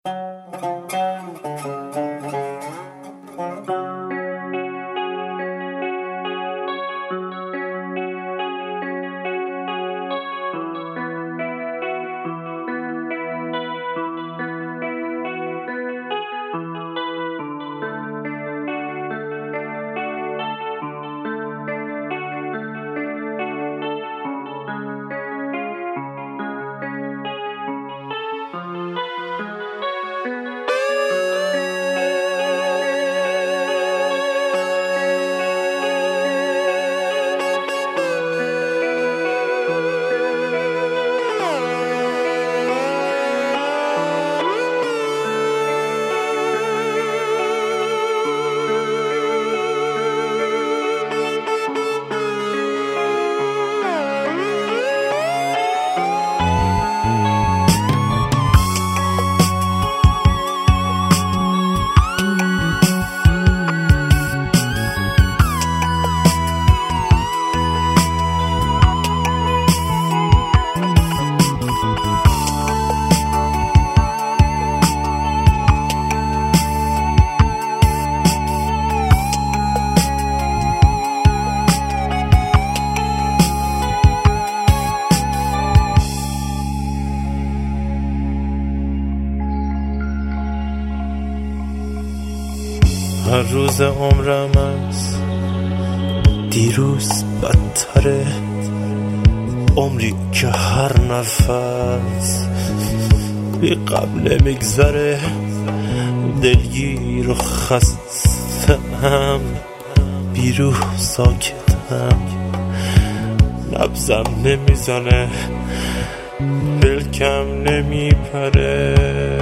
هر روز عمرم از دیروز بدتره، عمری که هر نفس بی غم نمیگذره، دلگیر و خستم، بیروح ساکتم، نبضم نمیزنه، دلکم نمیپره،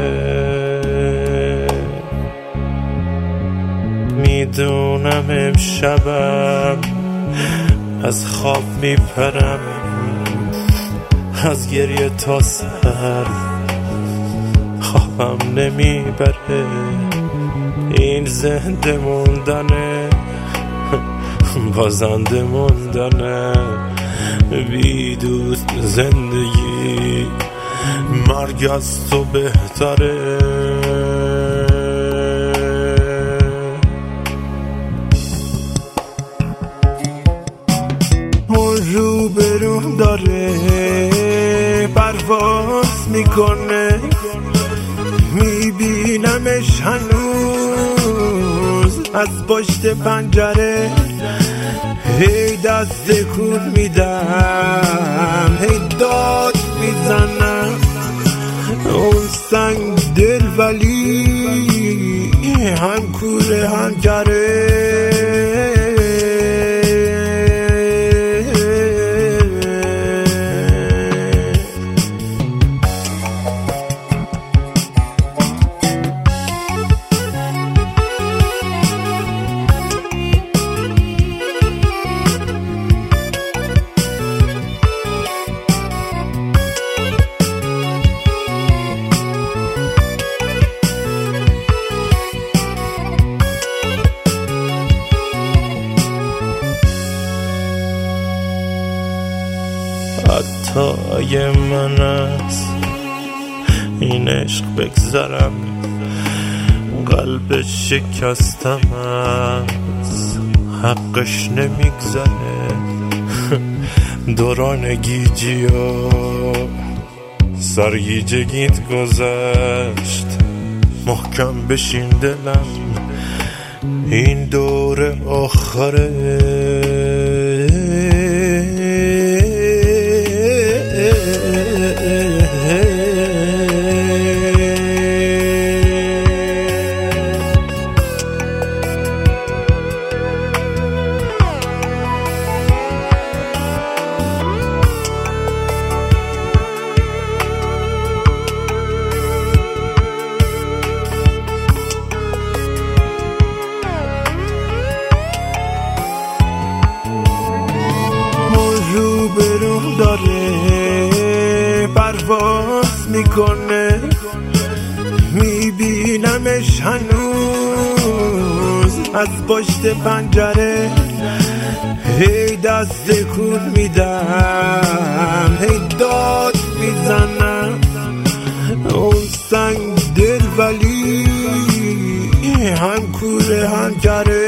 میدونم امشبم از خواب میپرم، از گریه تا سر خوابم نمیبره، این زنده موندنه بازنده موندنه، بی دوست زندگی مرگ از تو بهتره. رو برون داره پرواز میکنه، میبینمش هنوز از پشت پنجره، هی دست تکون میدم، هی داد میزنم، اون سنگ دل ولی هم کوره هم گره، حتی اگه من از این عشق بگذرم، قلب شکستم از حقش نمیگذره، دوران گیجی و سرگیجگیت گذشت، محکم بشین دلم این دور آخره، روبرو داره پرواز میکنه، میبینمش هنوز از پشت پنجره، هی دست تکون میدم، هی داد میزنم، اون سنگ دل پنجره